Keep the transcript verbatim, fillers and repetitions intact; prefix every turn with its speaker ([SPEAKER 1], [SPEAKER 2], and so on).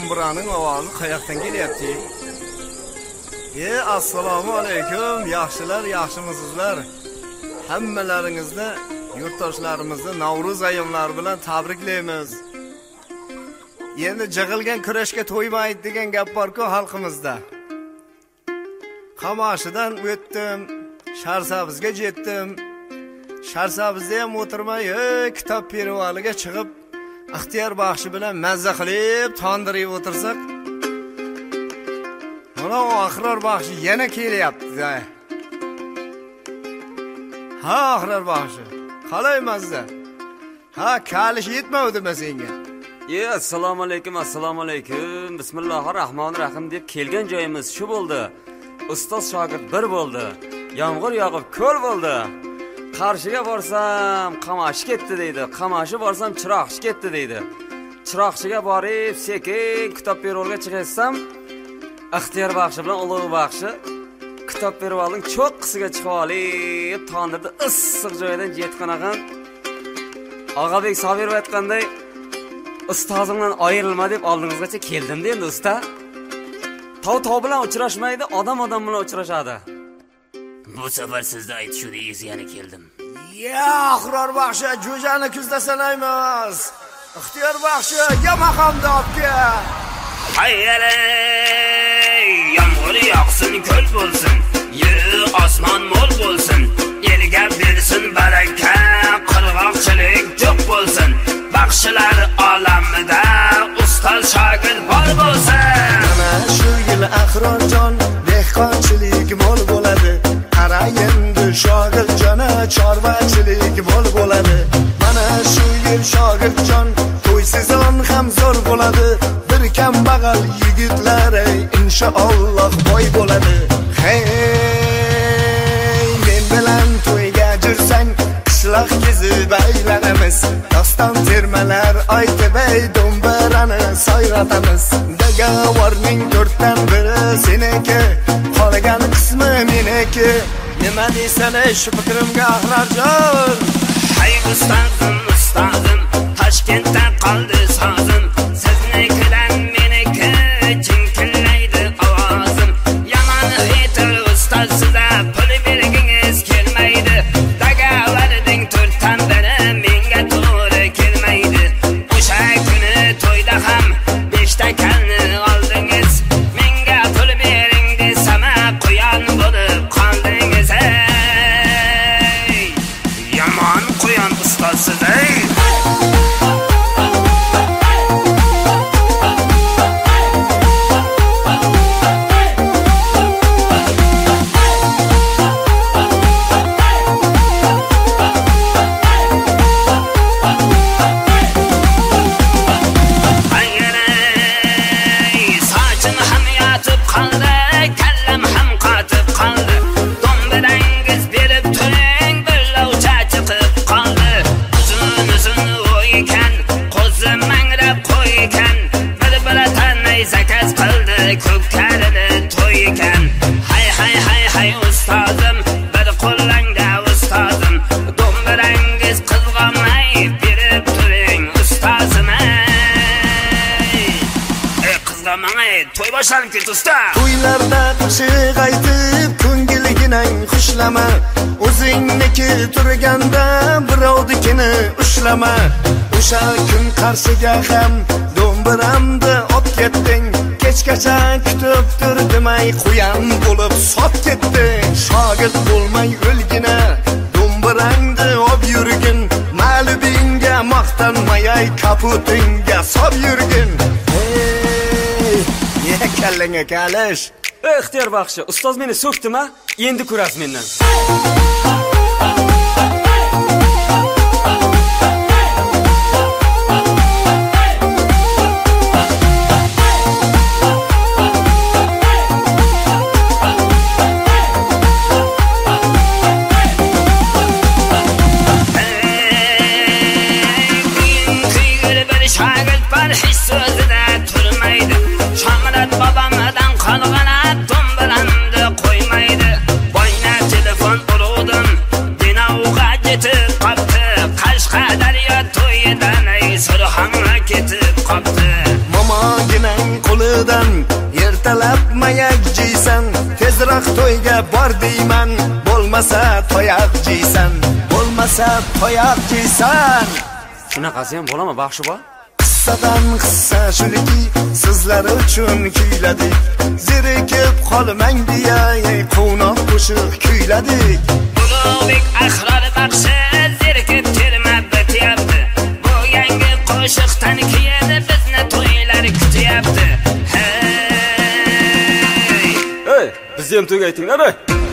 [SPEAKER 1] do'mbiraning ovozi qayoqdan kelyapti? E, assalomu alaykum, yaxshilar, yaxshimisizlar? Hammalaringizni yurtdoshlarimizni Navro'z ayyomlari bilan tabriklaymiz. Endi jig'ilgan kurashga to'ymaydi degan gap bor-ku xalqimizda. Qamashidan o'tdim, Sharsabizga yetdim. Sharsabizda ham o'tirmay, kitob perivaliga chiqib, ixtiyor baxshi bilan mazza qilib tondirib o'tirsak, mana oxiror baxshi yana kelyapti. Ha, oxiror baxshi. Qalay mazza? Ha, kalish yetmavdimi senga?
[SPEAKER 2] Ye, assalomu alaykum, assalomu alaykum. Bismillahirrohmanirrohim deb kelgan joyimiz shu bo'ldi. Ustoz shogird bir bo'ldi. Yomg'ir yog'ib ko'l bo'ldi. Qarshiga borsam Qamashi ketdi deydi. Qamashi borsam Chiroqchi ketdi deydi. Chiroqchiga borib sekin kitob pervolga chiqsam, ixtiyor baxshi bilan ulug' baxshi kitob pervolning cho'qqisiga chiqib olib, tondirda issiq joydan yetqanagan Og'abek Sobirov aytganday, ustozimdan ayrilma deb oldingizgacha keldim endi usta. Tov tov bilan uchrashmaydi, odam odam bilan uchrashadi.
[SPEAKER 3] Bu safar sizda aytishdingiz, yana keldim.
[SPEAKER 1] Ya, oxiror baxshi, jo'jani kuzda sanaymiz. Ixtiyor baxshi, ya maqomda opga.
[SPEAKER 3] Hayyalay, yomg'ir yog'sin, ko'l bo'lsin, yeri osmon mo'l bo'lsin, elga bersin baraka, qirg'oqchilik jo'q bo'lsin. Baxshilar olamida ustoz shogird bor bo'lsin.
[SPEAKER 1] Mana shu yil Ahrorjon dehqonchilik mo'l bo'ladi. Qara endi shogirdjona chorvachilik mo'l bo'ladi. Mana shu yil shogirdjon to'ysizon ham zo'r bo'ladi. Bir kambag'al yigitlar inshaalloh boy bo'ladi. Hey, men bilan to'yga jursang qishloq kezib aylanamiz. Doston termalar aytib do'mbirani sayratamiz. Dagavorning to'rtdan biri seniki, qolgan qismi meniki. Nima deysan shu fikrimga Ahrorjon?
[SPEAKER 3] Hay ustozim, ustozim, Toshkentda qoldi sozim. Siznikidan meniki jinkillaydi ovozim. Yomon aytar ustoz, sizga pul bergingiz kelmaydi. Dagavorning to'rtdan biri menga to'g'ri kelmaydi. O'sha kuni to'yda ham beshta kalni oldingiz. Menga pul bering desam, quyon bo'lib qoldingiz. Yomon quyon ustoz siz. Ko'kkarini to'y ekan. Hay hay hay hay ustozim, bir qo'llangda ustozim. Do'mbirangiz qizg'onmay berib turing ustozim. Ey qizg'onmay, to'y boshlanib ketdi usta.
[SPEAKER 1] To'ylarda qo'shiq aytib ko'ngilginang xushlama. O'zingniki turganda birovnikini ushlama. O'sha kun qarshiga ham do'mbiramni olib ketding. Kechgacha kutib turdimay quyon bo'lib sop ketdi. Shogird bo'lmay o'lgina do'mbirangni olib yurgin. Ma'lubingga maqtanmayay kaputingga sop yurgin. Ey, ye kallanga kalish.
[SPEAKER 2] Ixtiyor baxshi, ustoz meni so'kdimi? Endi ko'rasiz mendan.
[SPEAKER 3] Shogird bor hech so'zida turmaydi. Shomurat bobomdan qolgan do'mbiramni qo'ymaydi. Boyna telefon urdim, Dinavga yetib qoldi. Qashqadaryo to'yidan ay Surxonga ketib qoldi.
[SPEAKER 1] Momoginang bor deyman, bo'lmasa toyaq jeysan, bo'lmasa toyaq jeysan.
[SPEAKER 2] Shunaqasi ham bo'ladimi, Baxshiboy?
[SPEAKER 1] Qissadan qissa shulki, sizlar uchun kuyladik. Zerikib qolmang deya, quvnoq qo'shiq kuyladik.
[SPEAKER 3] Ulug'bek Ahror Baxshi zerikib kelma bityapti. Bu yangi qo'shiqdan keyin bizni to'ylar kutyapti. Hey!
[SPEAKER 2] Hey, bizni ham to'yga aytinglar, ey.